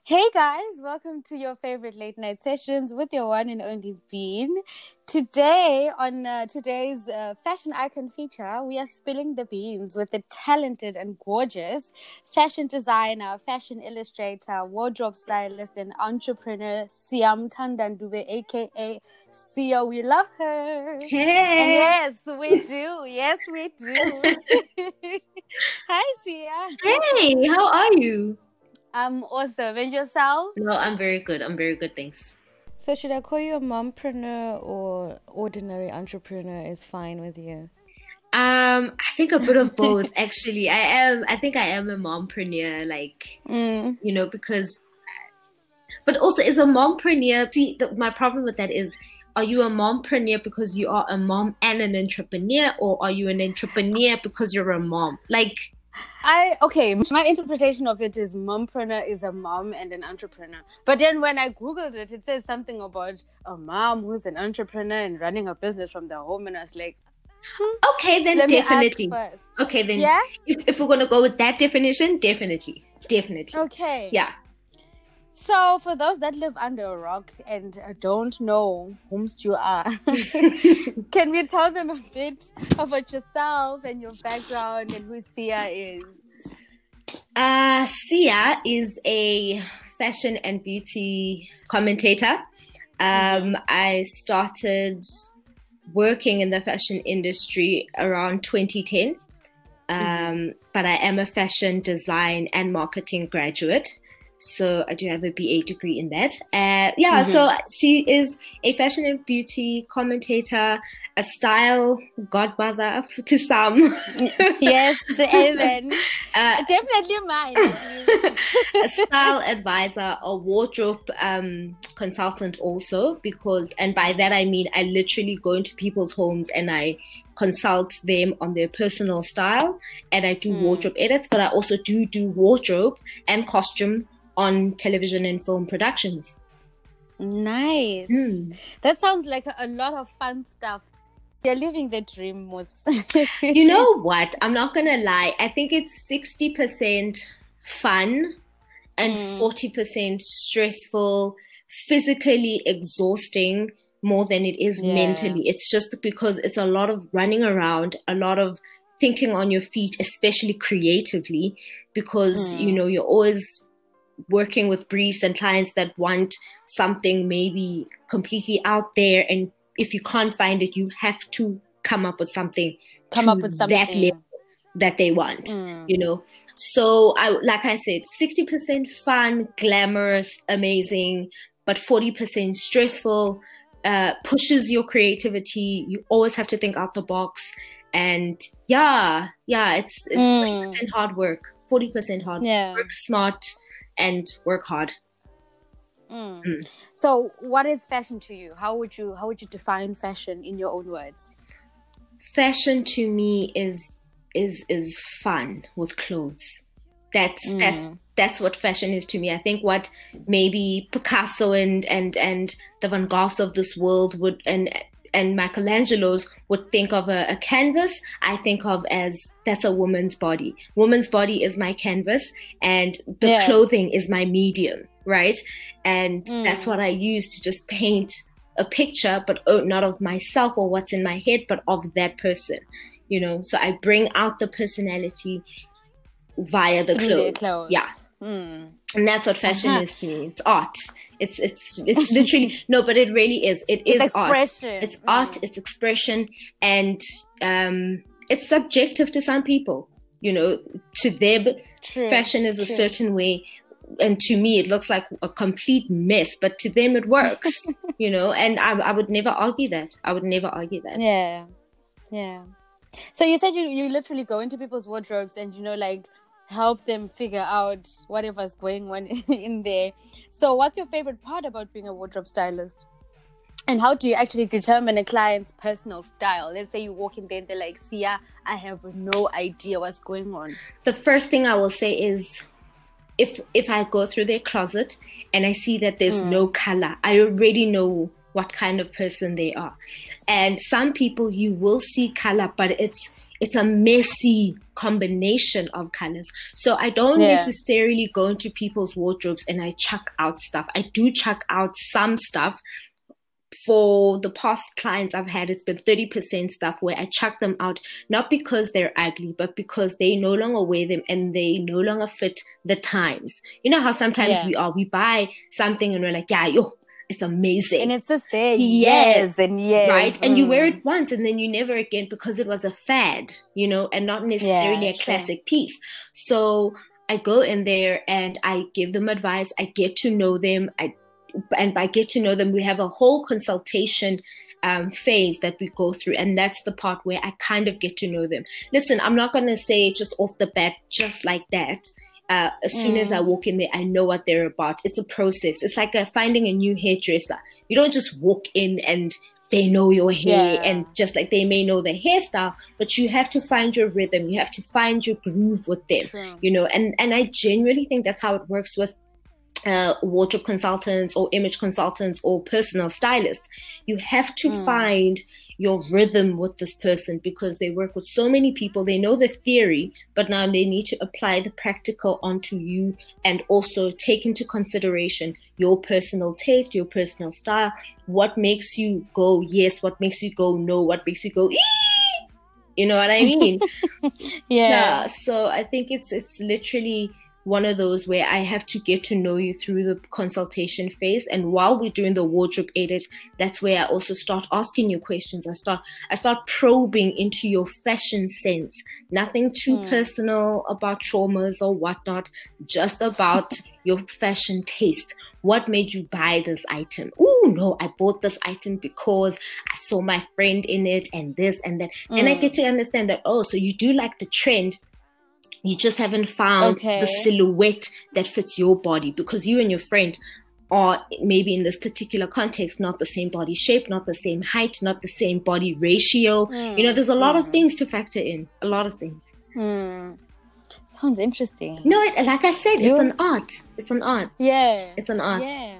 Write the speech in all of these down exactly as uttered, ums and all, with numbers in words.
Hey guys, welcome to your favorite late night sessions with your one and only Bean. Today, on uh, today's uh, fashion icon feature, we are spilling the beans with the talented and gorgeous fashion designer, fashion illustrator, wardrobe stylist, and entrepreneur Siam Tandandube, aka Sia. We love her. Hey. And yes, we do. Yes, we do. Hi, Sia. Hey, how are you? I'm awesome. And yourself? No, I'm very good. I'm very good, thanks. So should I call you a mompreneur or ordinary entrepreneur is fine with you? Um, I think a bit of both, actually. I am, I think I am a mompreneur, like, Mm. you know, because, but also is a mompreneur, see, the, my problem with that is, are you a mompreneur because you are a mom and an entrepreneur, or are you an entrepreneur because you're a mom? Like, I okay, my interpretation of it is mompreneur is a mom and an entrepreneur. But then when I googled it, it says something about a mom who's an entrepreneur and running a business from the home, and I was like, hmm, okay, then let definitely. me ask first. Okay, then Yeah? if, if we're gonna go with that definition, definitely, definitely. Okay. Yeah. So, for those that live under a rock and uh, don't know whomst you are, can you tell them a bit about yourself and your background and who Sia is? Uh, Sia is a fashion and beauty commentator. Um, I started working in the fashion industry around twenty ten, um, mm-hmm. but I am a fashion design and marketing graduate. So I do have a B A degree in that. Uh, yeah, mm-hmm. So she is a fashion and beauty commentator, a style godmother to some. Yes, Evan. Uh, Definitely mine. A style advisor, a wardrobe um, consultant also, because, and by that I mean I literally go into people's homes and I consult them on their personal style, and I do mm. wardrobe edits, but I also do do wardrobe and costume on television and film productions. Nice. Mm. That sounds like a lot of fun stuff. You're living the dream, Moose. You know what? I'm not going to lie. I think it's sixty percent fun and mm. forty percent stressful, physically exhausting more than it is yeah. mentally. It's just because it's a lot of running around, a lot of thinking on your feet, especially creatively, because, mm. you know, you're always working with briefs and clients that want something maybe completely out there, and if you can't find it, you have to come up with something come up with something that level that they want, mm. you know. So I like I said, sixty percent fun, glamorous, amazing, but forty percent stressful, uh, pushes your creativity. You always have to think out the box, and yeah yeah it's it's mm. forty percent hard work, forty percent hard yeah. work, smart and work hard. Mm. Mm. So what is fashion to you? How would you how would you define fashion in your own words? Fashion to me is is is fun with clothes. That's mm. that that's what fashion is to me. I think what maybe Picasso and and and the Van Goghs of this world would and and Michelangelo's would think of a, a canvas, I think of as that's a woman's body. Woman's body is my canvas, and the yeah. clothing is my medium, right? And mm. that's what I use to just paint a picture, but not of myself or what's in my head, but of that person, you know? So I bring out the personality via the clothes. clothes. Yeah. Mm. And that's what fashion uh-huh. is to me. It's art. It's it's it's literally no, but it really is. It is it's art. It's mm. art. It's expression, and um, it's subjective to some people. You know, to them, True. fashion is a True. certain way, and to me, it looks like a complete mess. But to them, it works. You know, and I I would never argue that. I would never argue that. Yeah, yeah. So you said you you literally go into people's wardrobes and you know like. help them figure out whatever's going on in there. So what's your favorite part about being a wardrobe stylist? And how do you actually determine a client's personal style? Let's say you walk in there and they're like, Sia, I have no idea what's going on. The first thing I will say is, if if I go through their closet and I see that there's mm. no color, I already know what kind of person they are. And some people you will see color, but it's it's a messy combination of colors. So I don't Yeah. necessarily go into people's wardrobes and I chuck out stuff. I do chuck out some stuff. For the past clients I've had, it's been thirty percent stuff where I chuck them out, not because they're ugly, but because they no longer wear them and they no longer fit the times. You know how sometimes Yeah. we are, we buy something and we're like, yeah, yo, it's amazing. And it's just there Yes. years and years. Right? And Mm. you wear it once and then you never again because it was a fad, you know, and not necessarily Yeah, a true. classic piece. So I go in there and I give them advice. I get to know them. I And by get to know them, we have a whole consultation um, phase that we go through. And that's the part where I kind of get to know them. Listen, I'm not going to say just off the bat, just like that. Uh, as soon Mm. as I walk in there, I know what they're about. It's a process. It's like a, finding a new hairdresser. You don't just walk in and they know your hair, Yeah. and just like they may know the hairstyle, but you have to find your rhythm. You have to find your groove with them, True. you know, and, and I genuinely think that's how it works with Uh, wardrobe consultants or image consultants or personal stylists. You have to Mm. find your rhythm with this person because they work with so many people. They know the theory, but now they need to apply the practical onto you and also take into consideration your personal taste, your personal style, what makes you go yes, what makes you go no, what makes you go ee! You know what I mean? Yeah. Yeah, so I think it's it's literally one of those where I have to get to know you through the consultation phase. And while we're doing the wardrobe edit, that's where I also start asking you questions. I start I start probing into your fashion sense. Nothing too Mm. personal about traumas or whatnot, just about your fashion taste. What made you buy this item? Oh, no, I bought this item because I saw my friend in it and this and that. And I Mm. get to understand that, oh, so you do like the trend. You just haven't found Okay. the silhouette that fits your body because you and your friend are maybe in this particular context, not the same body shape, not the same height, not the same body ratio. Mm. You know, there's a lot of Mm. things to factor in, a lot of things. Mm. Sounds interesting. No, it, like I said, You- it's an art. It's an art. Yeah. It's an art. Yeah.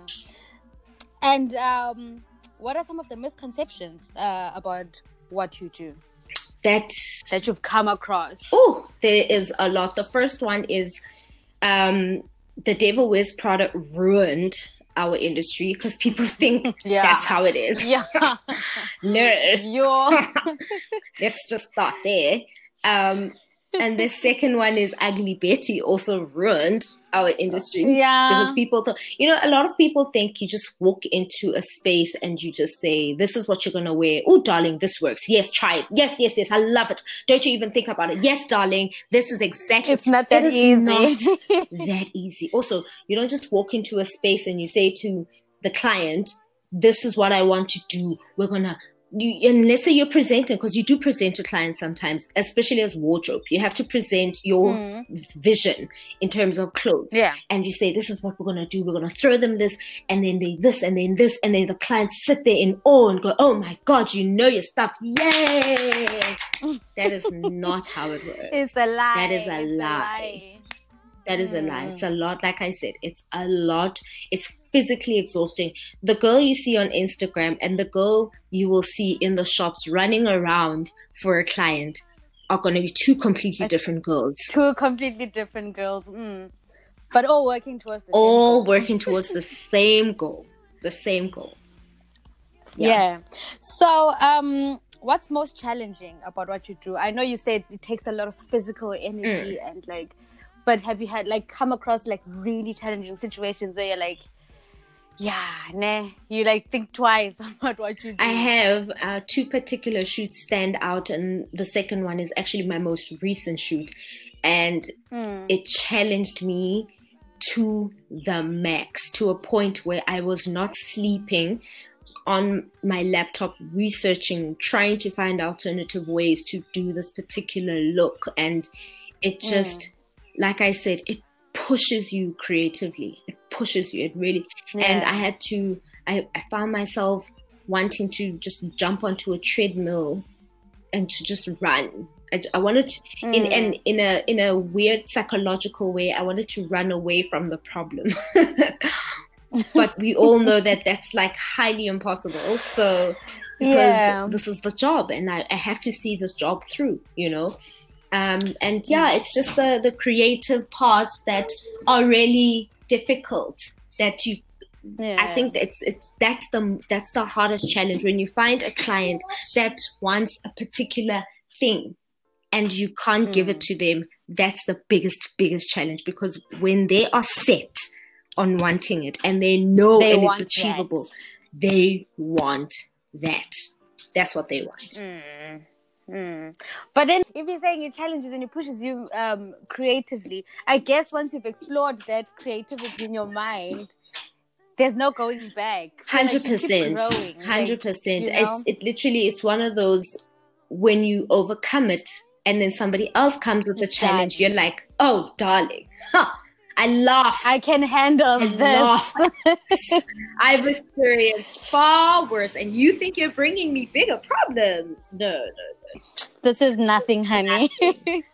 And um, what are some of the misconceptions uh, about what you do That, that you've come across? oh, there is a lot. The first one is um, the Devil Wears Prada ruined our industry because people think Yeah. that's how it is. Yeah. No. You're... Let's just start there. Um, and the second one is Ugly Betty also ruined our industry. Yeah. Because people thought, you know, a lot of people think you just walk into a space and you just say, this is what you're going to wear. Oh, darling, this works. Yes, try it. Yes, yes, yes. I love it. Don't you even think about it. Yes, darling, this is exactly. It's not that It is easy. not that easy. Also, you don't just walk into a space and you say to the client, this is what I want to do. We're going to, you, and let's say you're presenting, because you do present to clients sometimes, especially as wardrobe. You have to present your Mm. vision in terms of clothes. Yeah. And you say, this is what we're going to do. We're going to throw them this, and then they this, and then this, and then the clients sit there in awe and go, oh my God, you know your stuff. Yay! That is not how it works. It's a lie. That is a It's lie. That is a lie. Mm. It's a lot. Like I said, it's a lot. It's physically exhausting. The girl you see on Instagram and the girl you will see in the shops running around for a client are going to be two completely different girls. Two completely different girls. Mm. But all working towards the same All goal. working towards the same goal. The same goal. Yeah. So, um, what's most challenging about what you do? I know you said it takes a lot of physical energy Mm. and like, but have you had like come across like really challenging situations where you're like, yeah, nah, you like think twice about what you do? I have uh, two particular shoots stand out, and the second one is actually my most recent shoot, and Mm. it challenged me to the max, to a point where I was not sleeping on my laptop researching, trying to find alternative ways to do this particular look. And it just, like I said, it pushes you creatively. It pushes you. It really, and Yeah. I had to, I, I found myself wanting to just jump onto a treadmill and to just run. I, I wanted to, in, Mm. in, in a, in a weird psychological way, I wanted to run away from the problem. But we all know that that's like highly impossible. So because Yeah. this is the job and I, I have to see this job through, you know. Um, and yeah, it's just the, the creative parts that are really difficult that you, Yeah. I think it's, it's, that's the, that's the hardest challenge when you find a client that wants a particular thing and you can't mm. give it to them. That's the biggest, biggest challenge, because when they are set on wanting it and they know they and it's achievable, that. they want that. That's what they want. Mm. Mm. But then if you're saying it challenges and it pushes you um, creatively, I guess once you've explored that creativity in your mind, there's no going back. So Hundred percent, hundred percent. It's it literally it's one of those when you overcome it and then somebody else comes with the challenge, you're like, oh darling, huh, I laugh. I can handle I this. Laugh. I've experienced far worse, and you think you're bringing me bigger problems? No, no, no. This is nothing, honey. Nothing.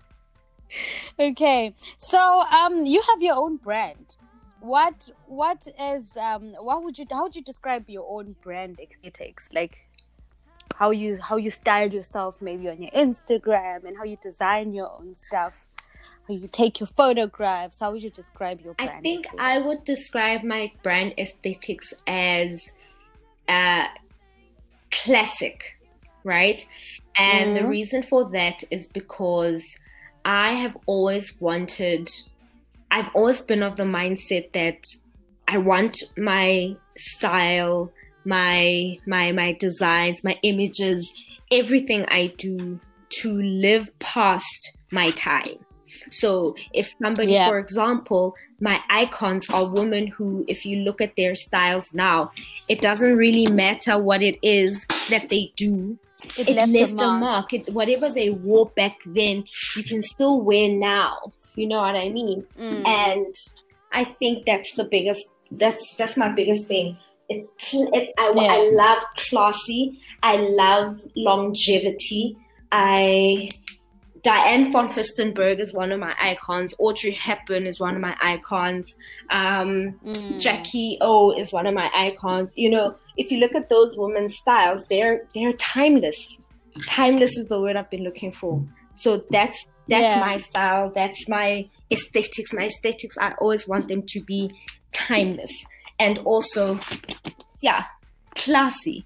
Okay, so um, you have your own brand. What what is um what would you how would you describe your own brand aesthetics? Like how you how you style yourself maybe on your Instagram and how you design your own stuff, how you take your photographs. How would you describe your brand? I think aesthetics? I would describe my brand aesthetics as uh classic, right? And mm-hmm. the reason for that is because I have always wanted I've always been of the mindset that I want my style, my my my designs, my images, everything I do to live past my time. So if somebody, yeah. for example, my icons are women who, if you look at their styles now, it doesn't really matter what it is that they do. It, it left, left a mark. A mark. It, whatever they wore back then, you can still wear now. You know what I mean? Mm. And I think that's the biggest, that's that's my biggest thing. It's it, I, yeah. I love classy. I love longevity. I Diane von Furstenberg is one of my icons. Audrey Hepburn is one of my icons. Um, mm. Jackie O is one of my icons. You know, if you look at those women's styles, they're they're timeless. Timeless is the word I've been looking for. So that's that's yeah. my style. That's my aesthetics. My aesthetics, I always want them to be timeless and also, yeah, classy.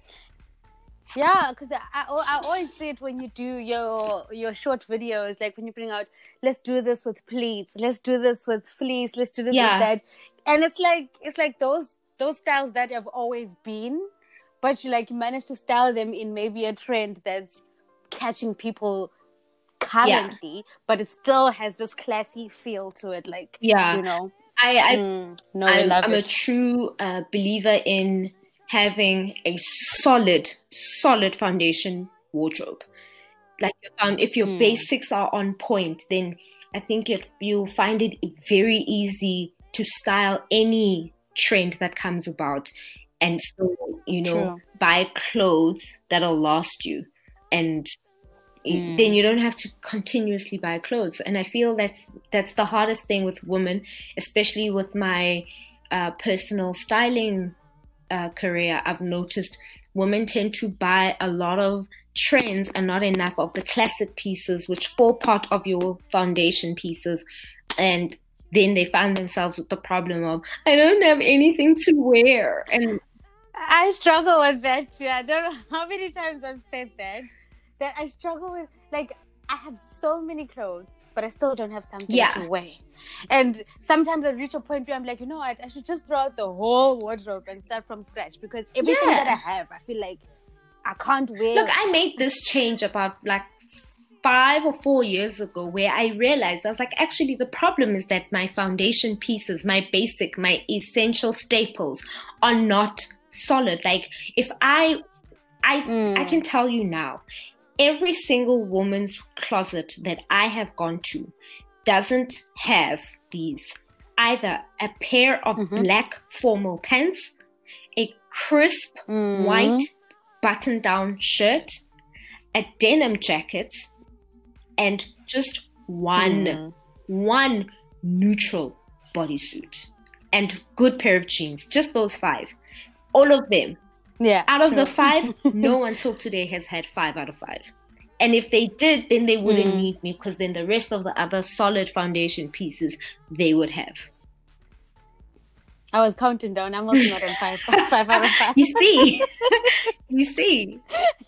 Yeah, because I, I always see it when you do your your short videos, like when you bring out, let's do this with pleats, let's do this with fleece, let's do this yeah. with that, and it's like it's like those those styles that have always been, but you like you manage to style them in maybe a trend that's catching people currently, yeah. but it still has this classy feel to it, like yeah, you know. I, I mm, no, I'm, I love I'm it. a true uh, believer in having a solid, solid foundation wardrobe. Like um, if your mm. basics are on point, then I think if you'll find it very easy to style any trend that comes about and still, you know, True. buy clothes that'll last you. And mm. then you don't have to continuously buy clothes. And I feel that's that's the hardest thing with women, especially with my uh, personal styling Uh, career. I've noticed women tend to buy a lot of trends and not enough of the classic pieces, which form part of your foundation pieces, and then they find themselves with the problem of I don't have anything to wear. And I struggle with that too. I don't know how many times I've said that. That I struggle with, like, I have so many clothes, but I still don't have something yeah. to wear. And sometimes I reach a point where I'm like, you know what, I should just throw out the whole wardrobe and start from scratch, because everything yeah. that I have, I feel like I can't wear. Look, I made this change about like five or four years ago where I realized I was like, actually, the problem is that my foundation pieces, my basic, my essential staples are not solid. Like if I, I, mm. I can tell you now, every single woman's closet that I have gone to doesn't have these. Either a pair of mm-hmm. black formal pants, a crisp mm. white button-down shirt, a denim jacket, and just one, mm. one neutral bodysuit and good pair of jeans. Just those five. All of them Yeah. Out of true. the five, no one till today has had five out of five. And if they did, then they wouldn't Mm. need me, because then the rest of the other solid foundation pieces they would have. I was counting down. I'm also not on five, five out of five. You see? You see?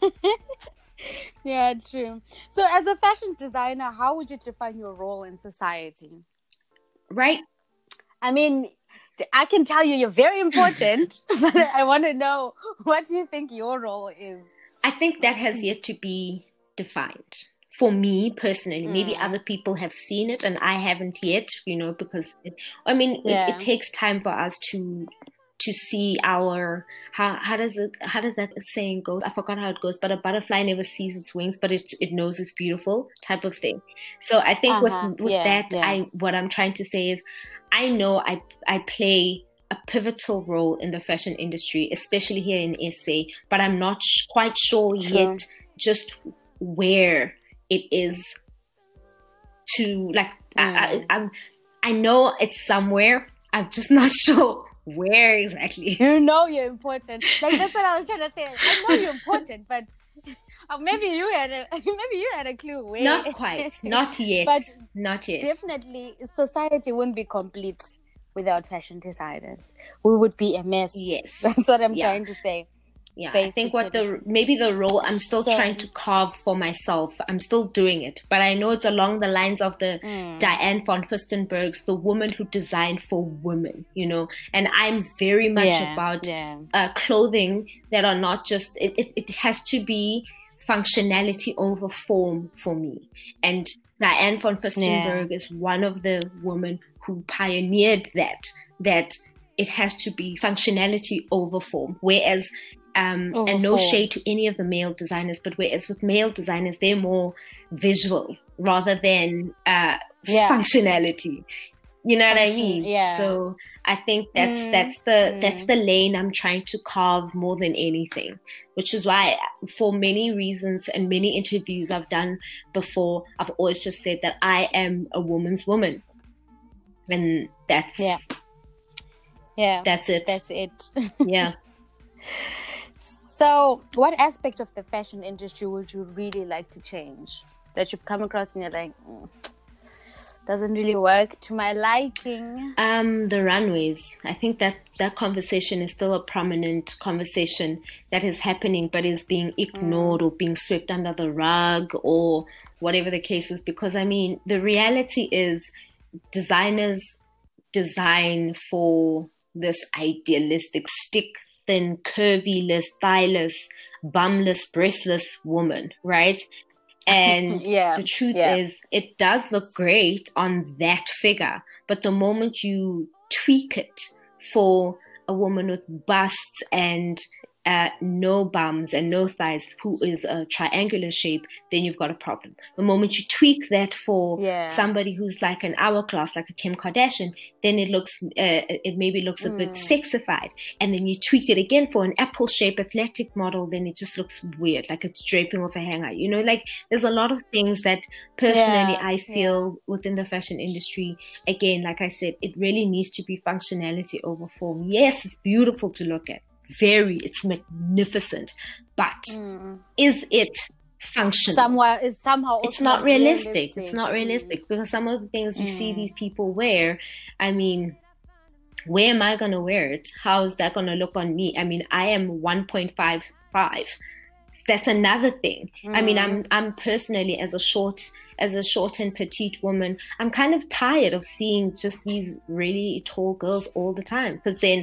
Yeah, true. So as a fashion designer, how would you define your role in society? Right? I mean, I can tell you you're very important, but I want to know, what do you think your role is? I think that has yet to be defined. For me personally, Mm. maybe other people have seen it and I haven't yet, you know, because it, I mean, Yeah. it, it takes time for us to to see our how how does it how does that saying go? I forgot how it goes, but a butterfly never sees its wings, but it it knows it's beautiful, type of thing. So I think Uh-huh. with with Yeah, that, yeah. I what I'm trying to say is, I know I I play a pivotal role in the fashion industry, especially here in S A, but I'm not sh- quite sure True. yet just where it is to, like, Mm. I, I, I'm, I know it's somewhere. I'm just not sure where exactly. You know you're important. Like, that's what I was trying to say. I know you're important, but uh, maybe you had a maybe you had a clue where. Not quite. Not yet. But not yet. definitely, society wouldn't be complete without fashion designers. We would be a mess. Yes. That's what I'm Yeah. trying to say. Yeah, I think what the maybe the role I'm still So- trying to carve for myself. I'm still doing it, but I know it's along the lines of the Mm. Diane von Furstenberg's, the woman who designed for women, you know. And I'm very much Yeah, about yeah. uh, clothing that are not just. It, it it has to be functionality over form for me. And Diane von Furstenberg is one of the women who pioneered that. That it has to be functionality over form, whereas. Um, Over and no form. shade to any of the male designers, but whereas with male designers, they're more visual rather than uh, Yeah. functionality. You know what I Function, mean? yeah. So I think that's Mm, that's the mm. that's the lane I'm trying to carve more than anything, which is why, for many reasons and many interviews I've done before, I've always just said that I am a woman's woman, and that's Yeah. Yeah. that's it. That's it. Yeah. So, what aspect of the fashion industry would you really like to change? That you've come across and you're like, mm, doesn't really work to my liking. Um, the runways. I think that that conversation is still a prominent conversation that is happening, but is being ignored or being swept under the rug or whatever the case is. Because, I mean, the reality is designers design for this idealistic, stick thin, curvy-less, thighless, bumless, breastless woman, right? And Yeah, the truth yeah. is, it does look great on that figure, but the moment you tweak it for a woman with busts and uh, no bums and no thighs, who is a triangular shape, then you've got a problem. The moment you tweak that for Yeah. somebody who's like an hourglass, like a Kim Kardashian, then it looks, uh, it maybe looks a bit sexified. And then you tweak it again for an apple shape athletic model, then it just looks weird, like it's draping off a hanger. You know, like there's a lot of things that personally Yeah, I feel within the fashion industry, again, like I said, it really needs to be functionality over form. Yes, it's beautiful to look at. Very, it's magnificent, but is it functional? Somewhere is somehow also It's not realistic. It's not Mm. realistic because some of the things you see these people wear, I mean, where am I going to wear it? How is that going to look on me? I mean, I am one point five five. That's another thing. I mean, I'm I'm personally as a short as a short and petite woman, I'm kind of tired of seeing just these really tall girls all the time, because then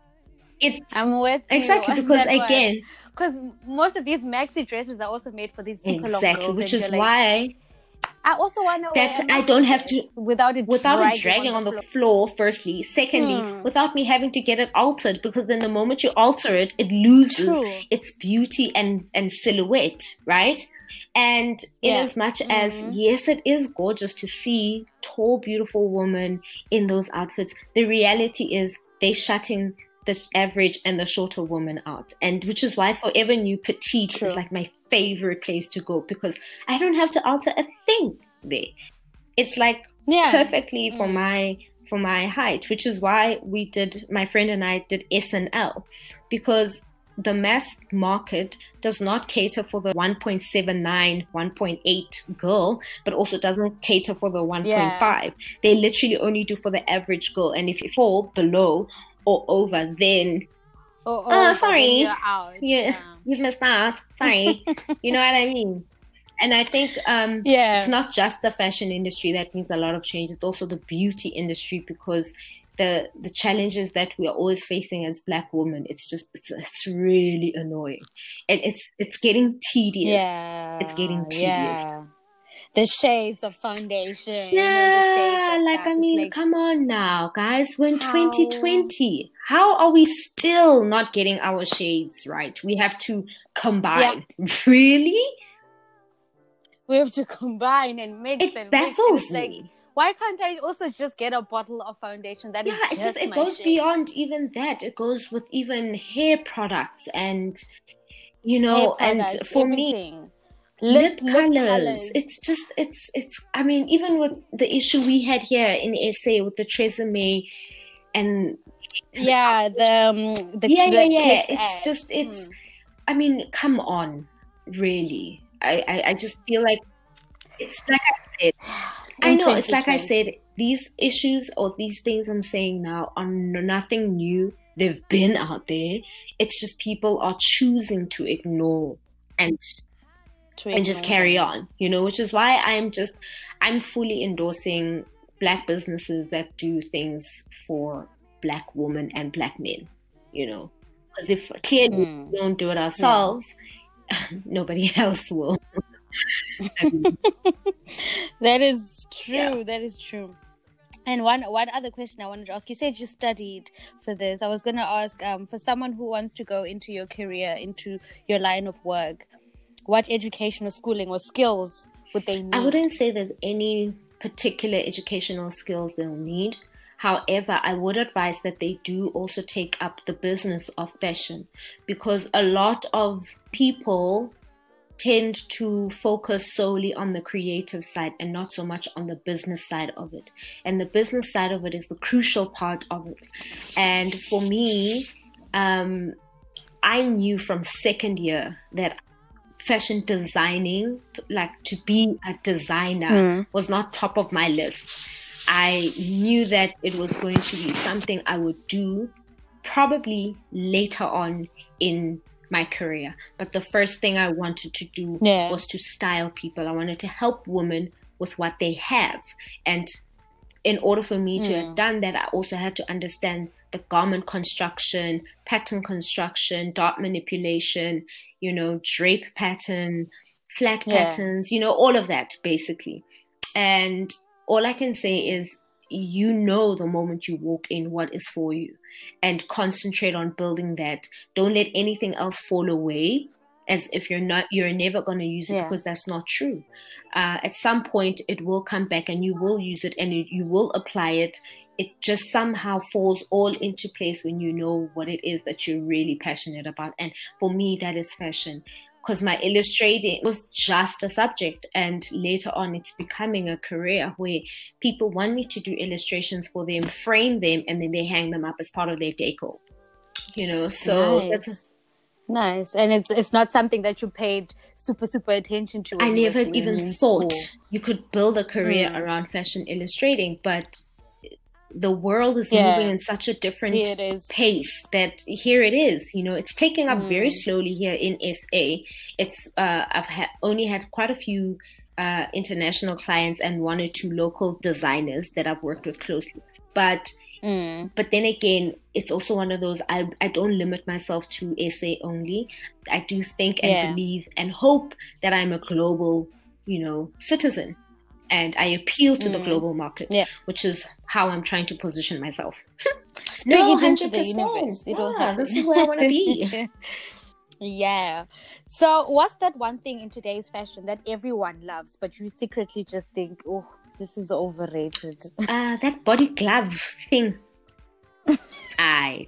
it's I'm with you exactly on because that one. again, because most of these maxi dresses are also made for these super long exactly, girls, which and is you're like, why I also want to that wear a I maxi don't have dress to without it without dragging it dragging on on the the floor. floor, firstly. Secondly, Hmm. without me having to get it altered, because then the moment you alter it, it loses True. its beauty and, and silhouette, right? And in Yeah. as much as, yes, it is gorgeous to see tall, beautiful women in those outfits, the reality is they shutting the average and the shorter woman out. And which is why Forever New Petite True. is like my favorite place to go, because I don't have to alter a thing there. It's like Yeah. perfectly for my for my height, which is why we did, my friend and I did S and L, because the mass market does not cater for the one point seven nine, one point eight girl, but also doesn't cater for the one point five. Yeah. They literally only do for the average girl. And if you fall below or over, then oh, oh, sorry, you're out. Yeah, yeah, you've missed out. Sorry. You know what I mean? And I think um, yeah. it's not just the fashion industry that needs a lot of change. It's also the beauty industry, because the the challenges that we are always facing as Black women, it's just it's, it's really annoying. And it's it's getting tedious. Yeah. It's getting tedious. Yeah. The shades of foundation. Yeah, the shades of like stuff. I mean, like, come on now, guys. We're in how... twenty twenty. How are we still not getting our shades right? We have to combine. Yeah. Really? We have to combine and mix it and baffles mix. me. Like, why can't I also just get a bottle of foundation that yeah, is it just just it my goes shade? beyond even that. It goes with even hair products and you know, products, and for everything. me, lip, lip, lip colors. colors. It's just it's it's. I mean, even with the issue we had here in S A with the Tresemme and yeah, the um, the yeah the yeah yeah. Clicks It's ad. just it's. Mm. I mean, come on, really. I, I I just feel like. It's like I said, I know, it's like I said, these issues or these things I'm saying now are nothing new. They've been out there. It's just people are choosing to ignore and, to ignore and just carry them. on, you know, which is why I'm just, I'm fully endorsing Black businesses that do things for Black women and Black men, you know, because if clearly mm. we don't do it ourselves, yeah. nobody else will. That is true. Yeah. That is true. And one one other question I wanted to ask. You said you studied for this. I was going to ask, um, for someone who wants to go into your career, into your line of work, what education or schooling or skills would they need? I wouldn't say there's any particular educational skills they'll need. However, I would advise that they do also take up the business of fashion, because a lot of people tend to focus solely on the creative side and not so much on the business side of it. And the business side of it is the crucial part of it. And for me, um, I knew from second year that fashion designing, like to be a designer, mm. was not top of my list. I knew that it was going to be something I would do probably later on in my career. But the first thing I wanted to do yeah. was to style people. I wanted to help women with what they have. And in order for me mm. to have done that, I also had to understand the garment construction, pattern construction, dot manipulation, you know, drape pattern, flat yeah. patterns, you know, all of that basically. And all I can say is, you know, the moment you walk in what is for you, and concentrate on building that. Don't let anything else fall away as if you're not, you're never going to use it, yeah. because that's not true. Uh, at some point it will come back and you will use it and it, you will apply it. It just somehow falls all into place when you know what it is that you're really passionate about. And for me, that is fashion. Because my illustrating was just a subject, and later on it's becoming a career where people want me to do illustrations for them, frame them, and then they hang them up as part of their decor. You know, so nice. that's a, nice. And it's it's not something that you paid super super attention to. I never even thought school. You could build a career mm. around fashion illustrating, but the world is yeah. moving in such a different pace that here it is, you know, it's taking up mm. very slowly here in S A. It's, uh, I've ha- only had quite a few uh, international clients and one or two local designers that I've worked with closely. But, mm. but then again, it's also one of those, I, I don't limit myself to S A only. I do think and yeah. believe and hope that I'm a global, you know, citizen. And I appeal to mm. the global market, yeah. which is how I'm trying to position myself. No, into the universe. It will yeah, this is where I want to be. Yeah. So what's that one thing in today's fashion that everyone loves, but you secretly just think, oh, this is overrated? Uh, that body glove thing. I.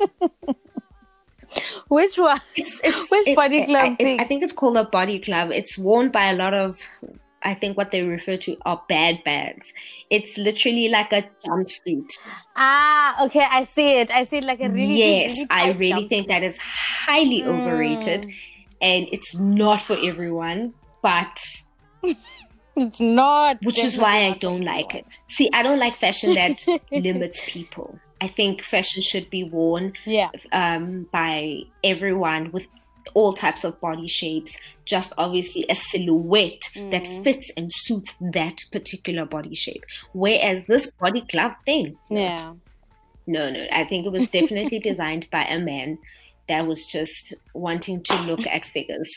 Which one? It's, it's, Which it's, body glove I, thing? I think it's called a body glove. It's worn by a lot of I think what they refer to are bad bags. It's literally like a jumpsuit. Ah, okay, I see it. I see it like a really, yes, really I tight really jumpsuit. think that is highly Mm. overrated, and it's not for everyone. But it's not, which is why I not don't like it. See, I don't like fashion that limits people. I think fashion should be worn yeah. um, by everyone with all types of body shapes, just obviously a silhouette mm. that fits and suits that particular body shape. Whereas this body glove thing, no. yeah, no, no, I think it was definitely designed by a man that was just wanting to look at figures.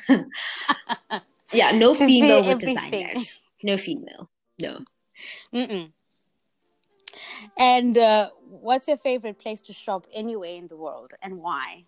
yeah, no to female would design that. No female, no. Mm-mm. And uh, what's your favorite place to shop anywhere in the world, and why?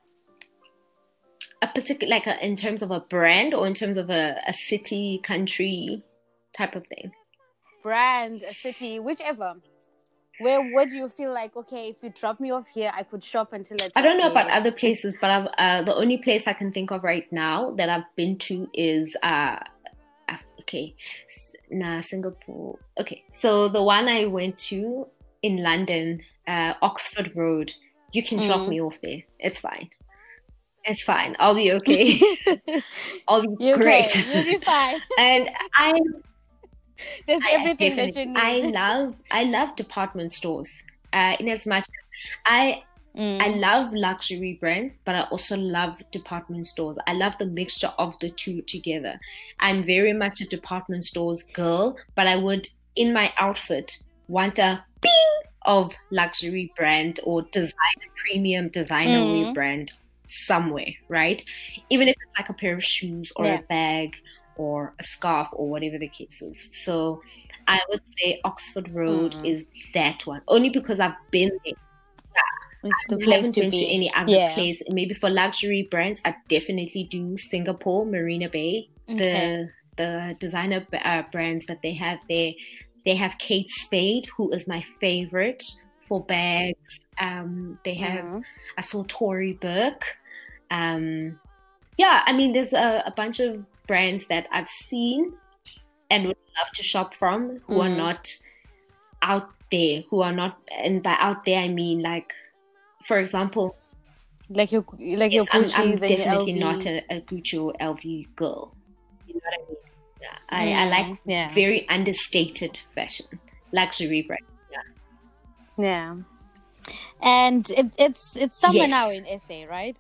A particular, like a, in terms of a brand, or in terms of a, a city, country type of thing? Brand, a city, whichever. Where would you feel like, okay, if you drop me off here, I could shop until it's I don't know about it. other places, but I've, uh, the only place I can think of right now that I've been to is, uh, okay, nah, Singapore. Okay, so the one I went to in London, uh, Oxford Road, you can mm. drop me off there. It's fine. It's fine. I'll be okay. I'll be You're great. Okay. You'll be fine. And I, there's I, everything that you need. I love, I love department stores. Uh, in as much, I, mm. I love luxury brands, but I also love department stores. I love the mixture of the two together. I'm very much a department stores girl, but I would, in my outfit, want a bing of luxury brand or designer, premium designer mm. brand somewhere, right? Even if it's like a pair of shoes or yeah. a bag or a scarf or whatever the case is. So I would say Oxford Road mm. is that one, only because I've been there. It's the I place haven't to been be. to any other yeah. place. Maybe for luxury brands, I definitely do Singapore, Marina Bay. Okay. The the designer uh, brands that they have there. They have Kate Spade, who is my favorite for bags. Um, they have, mm-hmm. I saw Tory Burch. Um, yeah, I mean, there's a, a bunch of brands that I've seen and would love to shop from who mm-hmm. are not out there, who are not, and by out there, I mean like, for example, like your like yes, your Gucci, I'm, I'm definitely your not a, a Gucci or L V girl. You know what I mean? Yeah. I, mm, I like yeah. very understated fashion, luxury brand. Yeah. Yeah. And it, it's it's summer yes. now in S A, right?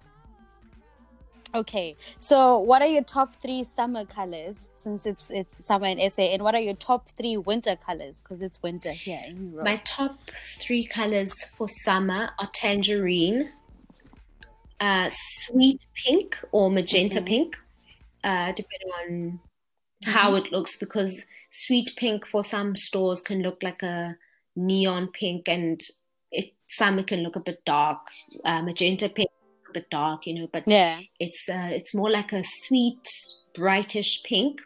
Okay. So what are your top three summer colors, since it's it's summer in S A, and what are your top three winter colors, because it's winter here in Europe? My top three colors for summer are tangerine, uh, sweet pink or magenta mm-hmm. pink, uh, depending on mm-hmm. how it looks, because sweet pink for some stores can look like a neon pink, and it, some it can look a bit dark. Uh, magenta pink, a bit dark, you know, but yeah, it's uh, it's more like a sweet, brightish pink,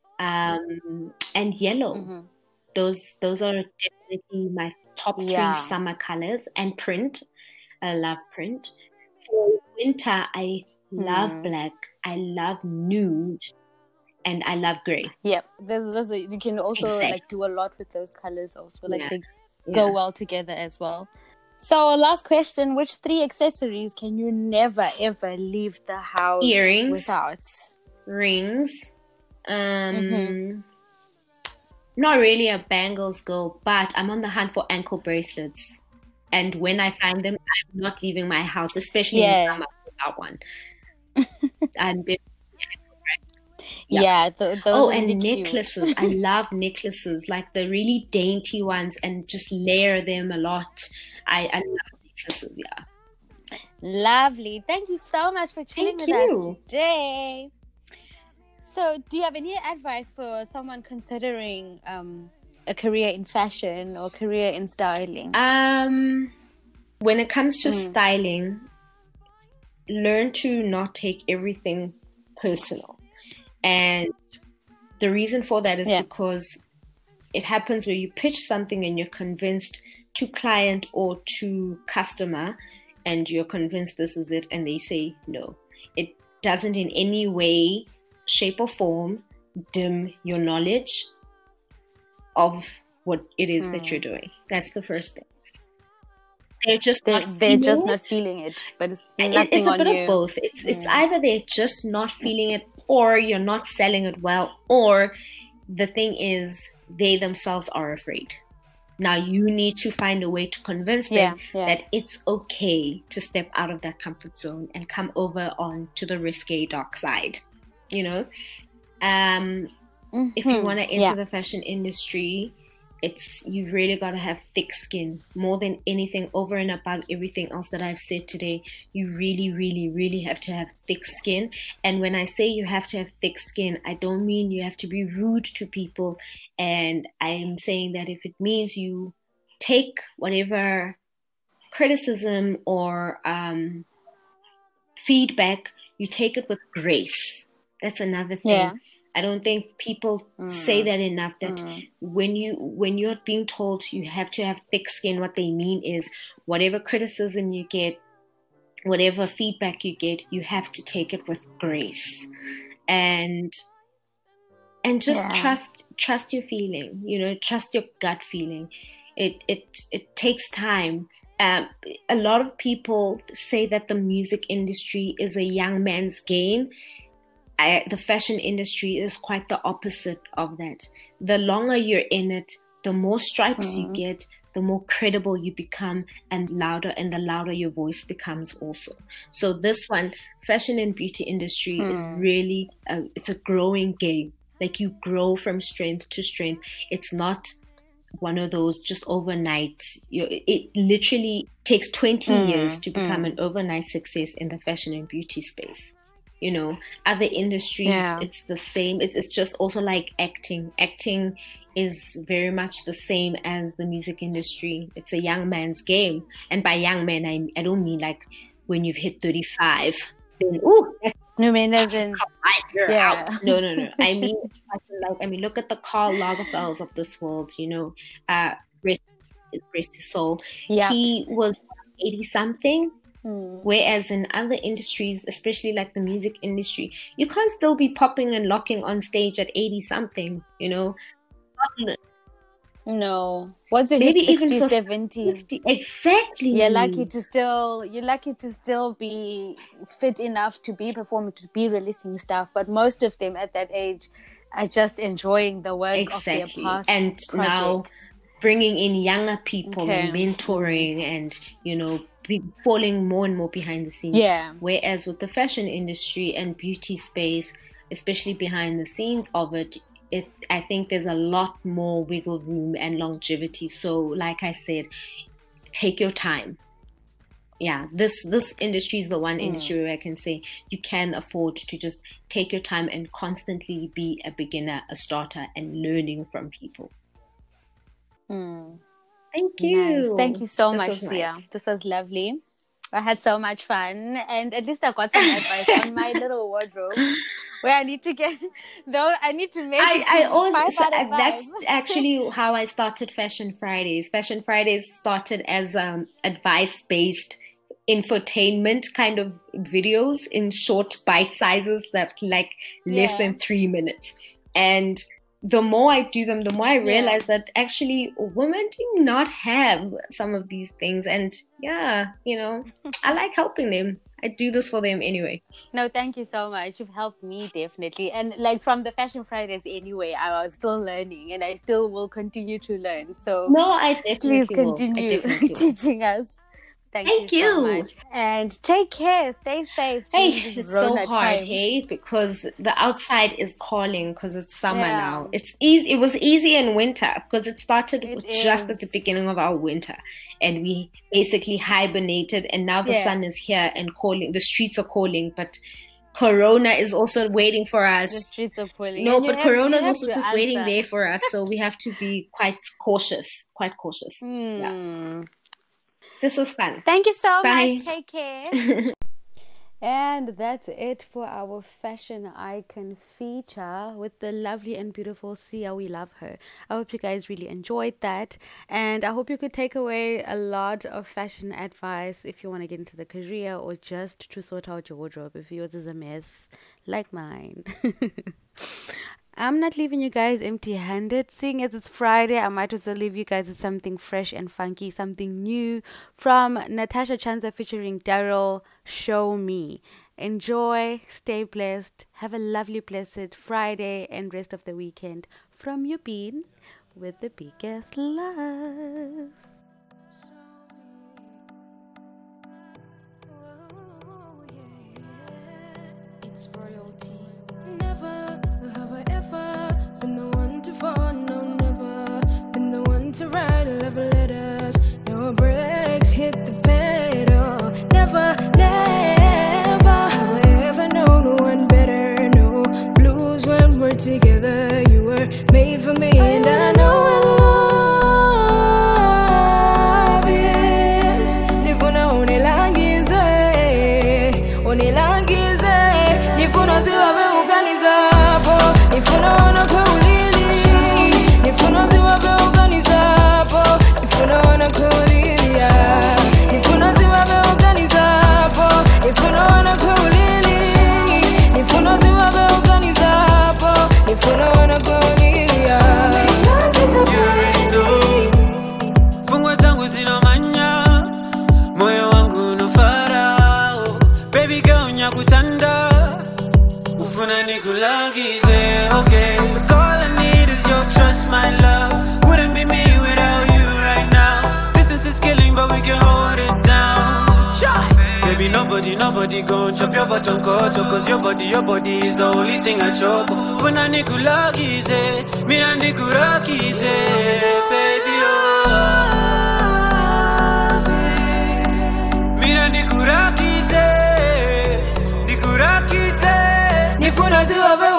um, and yellow. Mm-hmm. Those those are definitely my top three yeah. summer colors. And print, I love print. For winter, I love mm. black. I love nude. And I love grey. Yep, there's, there's a, you can also exactly. like do a lot with those colors. Also, like yeah. they yeah. go well together as well. So, last question: which three accessories can you never ever leave the house Earrings, without? Rings. Um, mm-hmm. Not really a bangles girl, but I'm on the hunt for ankle bracelets. And when I find them, I'm not leaving my house, especially yeah. in summer without one. I'm. Yeah, yeah th- those oh, are and really necklaces. I love necklaces, like the really dainty ones, and just layer them a lot. I, I love necklaces, yeah. Lovely. Thank you so much for chilling Thank with you. us today. So, do you have any advice for someone considering um, a career in fashion or career in styling? Um, when it comes to mm. styling, learn to not take everything personal. And the reason for that is yeah. because it happens where you pitch something and you're convinced to client or to customer, and you're convinced this is it, and they say no. It doesn't in any way, shape or form dim your knowledge of what it is Mm. that you're doing. That's the first thing. They're just They, not they're just feeling not it. feeling it, but it's It- nothing it's a on bit you. of both. It's it's Mm. either they're just not feeling it, or you're not selling it well, or the thing is they themselves are afraid. Now you need to find a way to convince them Yeah, yeah. that it's okay to step out of that comfort zone and come over on to the risque dark side. You know, um, if you Mhm. want to enter Yeah. the fashion industry, it's you really got to have thick skin. More than anything, over and above everything else that I've said today, you really, really, really have to have thick skin. And when I say you have to have thick skin, I don't mean you have to be rude to people. And I'm saying that if it means you take whatever criticism or um, feedback, you take it with grace. That's another thing. Yeah. I don't think people Mm. say that enough, that Mm. when you when you're being told you have to have thick skin, what they mean is whatever criticism you get, whatever feedback you get, you have to take it with grace. And and just Yeah. trust trust your feeling, you know, trust your gut feeling. It it it takes time. Um, a lot of people say that the music industry is a young man's game. I, the fashion industry is quite the opposite of that. The longer you're in it, the more stripes Mm. you get, the more credible you become, and louder, and the louder your voice becomes also. So this one, fashion and beauty industry Mm. is really, a, it's a growing game. Like you grow from strength to strength. It's not one of those just overnight. You, it literally takes twenty Mm. years to become Mm. an overnight success in the fashion and beauty space. You know, other industries, Yeah. it's the same. It's, it's just also like acting. Acting is very much the same as the music industry. It's a young man's game. And by young man, I, I don't mean like when you've hit thirty-five, then, ooh, that's No, I mean, as in, life, you're yeah. out. No, no, no. I mean, it's like, I mean, look at the Karl Lagerfelds of this world, you know, uh, rest, rest his soul. Yeah. He was eighty something. Mm. Whereas in other industries, especially like the music industry, you can't still be popping and locking on stage at eighty something, you know. No. Once you Maybe hit even sixty, for seventy, fifty, exactly. you're lucky to still you're lucky to still be fit enough to be performing, to be releasing stuff. But most of them at that age are just enjoying the work Exactly. of their past And now projects. bringing in younger people Okay. and mentoring and, you know, be falling more and more behind the scenes. Yeah. Whereas with the fashion industry and beauty space, especially behind the scenes of it, it I think there's a lot more wiggle room and longevity. So like I said, take your time. Yeah, this this industry is the one Mm. industry where I can say you can afford to just take your time and constantly be a beginner, a starter, and learning from people. Mm. Thank you. Nice. Thank you so This much, was Sia. nice. This was lovely. I had so much fun, and at least I got some advice on my little wardrobe, where I need to get. Though I need to make I, it to I always five so, out of that's five. actually how I started Fashion Fridays. Fashion Fridays started as um, advice based infotainment kind of videos in short bite sizes that like less Yeah. than three minutes. And the more I do them, the more I realize Yeah. that actually women do not have some of these things. And yeah, you know, I like helping them. I do this for them anyway. No, thank you so much. You've helped me definitely. And like from the Fashion Fridays anyway, I was still learning, and I still will continue to learn. So No, I definitely please will. I continue definitely will. teaching us. Thank, Thank you, so you. much. And take care. Stay safe Hey, during this it's so Rona hard, time. hey, because the outside is calling because it's summer Yeah. now. It's easy. It was easy in winter because it started It just is. at the beginning of our winter, and we basically hibernated. And now the Yeah. sun is here and calling. The streets are calling, but Corona is also waiting for us. The streets are pulling. No, And you but have- Corona you is have also to just waiting answer. there for us, so we have to be quite cautious. Quite cautious. Yeah. Hmm. This was fun. Thank you so Bye. much. Take care. And that's it for our fashion icon feature with the lovely and beautiful Sia. We love her. I hope you guys really enjoyed that, and I hope you could take away a lot of fashion advice if you want to get into the career or just to sort out your wardrobe if yours is a mess like mine. I'm not leaving you guys empty-handed. Seeing as it's Friday, I might as well leave you guys with something fresh and funky, something new from Natasha Chanza featuring Daryl, Show Me. Enjoy, stay blessed, have a lovely, blessed Friday and rest of the weekend. From your Bean with the biggest love. It's royalty. Never have I ever been the one to fall, no, never been the one to write love letters. No breaks, hit the pedal. Never, never have I ever known one better. No blues when we're together. You were made for me, and I know what love is. Nifuna unilangize, unilangize. Nifuna ziwabe uganizapo, nifuna ona kwa ulili. Nifuna ziwabe uganizapo, nifuna ona kwa ulili. Nifuna ziwabe uganizapo, nifuna ona kwa ulili. Nifuna ziwabe uganizapo, nifuna ona kwa ulili. Fungwa zangu zina manya, moyo wangu no farao. Baby girl nyakutanda, ufuna nikulagize, okay. But all I need is your trust, my love. Wouldn't be me without you right now. Distance is killing, but we can hold it down. Baby, nobody, nobody gon' chop your bottom koto. Cause your body, your body is the only thing I chop. Funa nikulagize, mina nikurakize, baby, oh. Mina nikurakize, nikurakize. Nifuna ziwabe